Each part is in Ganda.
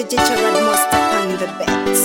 DJ Gerard Master on the beats.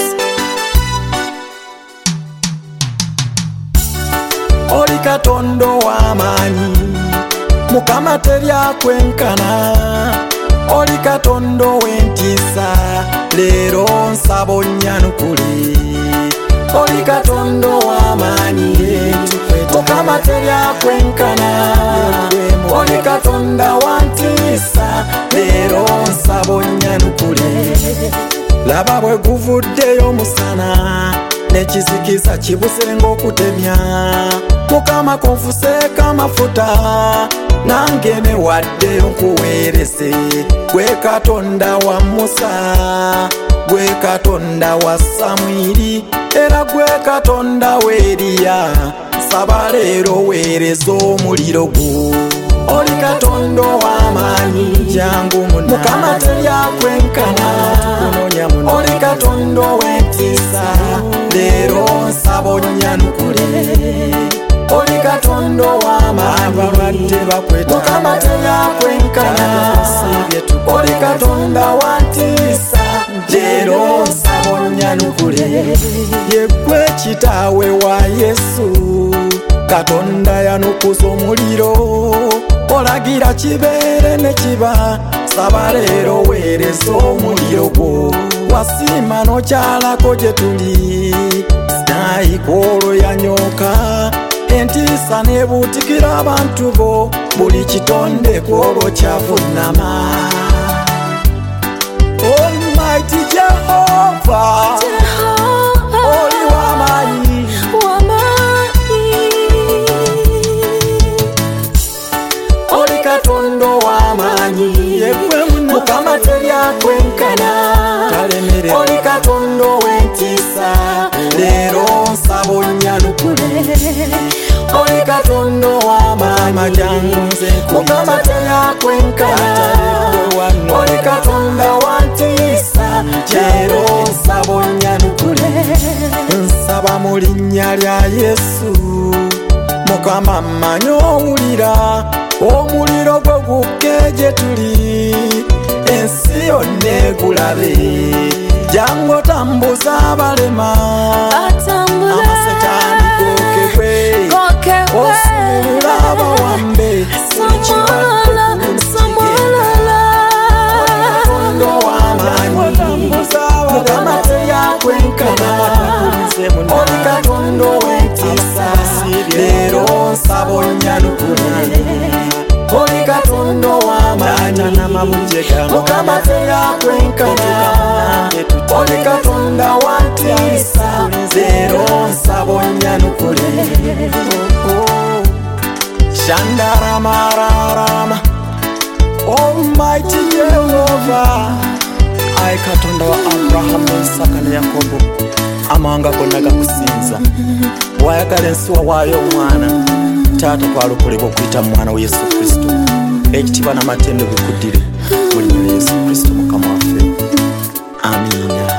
Oli Katondo w'amaanyi Mukama teryakwenkana Oli Katondo w'entiisa leero nsaba onnyanukule Oli Katondo w'amaanyi Mukama teryakwenkana Oli Katonda wantiisa leero nsaba onnyanukule Laba bwe guvuddeyo omusana Nekizikiza kibusenga okutemya Mukama konfuseeko amafuta nange newaddeyo nkuweereze gwe Katonda wa Musa gwe Katonda wa Samwiri era gwe Katonda wa Eriya nsaba leero weereza omuliro gwo Oli Katondo w'amaanyi jangu munna Mukama teryakwenkana Oli Katondo w'entiisa leero nsaba onnyanukule Oli Katondo w'amaanyi Mukama teryakwenkana Oli Katonda wantiisa leero nsaba onnyanukule ye gwe kitaawe wa Yesu Katonda yanukuza omuliro olagira kibeere ne kiba saba leero weereza omuliro gwo wasiima n'okyalako gye tuli sinayikoolo yanyooka entiisa neebuutikira abantu bo buli kitonde kwolwo kyavunnama Almighty Jehovah oli w'amaanyi Oli Katondo w'amaanyi Mukama teryakwenkana Oli Katondo w'entiisa leero nsaba onnyanukule Oli Katondo w'amaanyi Mukama teryakwenkana Oli Katonda wantiisa leero nsaba onnyanukule nsaba mu linnya lya Yesu Mukama mmanyi owulira omuliro gwo gukke gye tuli ensi yonna egulabe jangu otambuza abalema amasetaani gookebwe osumulula abawambe buli Katondo w'amaanyi Mukama teryakwenkana Oli Katondo w'entiisa leero nsaba onnyanukule Oli Katondo w'amaanyi Mukama teryakwenkana Oli Katonda wantiisa leero nsaba onnyanukule Shandaramararama Almighty Jehovah Ai Katonda wa Abraham Isaka ne Yakobo amawanga gonna gakusinza wayagala ensi wawaayo omwana taata twalukolebwa okuyita mu mwana wa Yesu Kristo ekitiibwa n'amatendo bikuddire mu linnya lya Yesu Kristo Mukama waffe Amiina